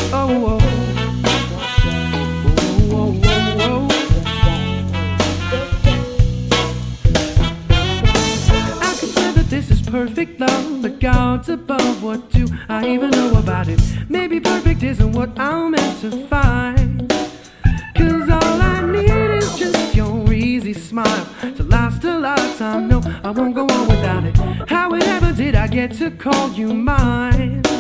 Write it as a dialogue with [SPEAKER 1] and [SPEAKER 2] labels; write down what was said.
[SPEAKER 1] Oh, oh. Oh, oh, oh. I can swear that this is perfect love. The gods above, what do I even know about it? Maybe perfect isn't what I'm meant to find. Cause all I need is just your easy smile to last a lifetime. No, I won't go on without it. How and ever did I get to call you mine?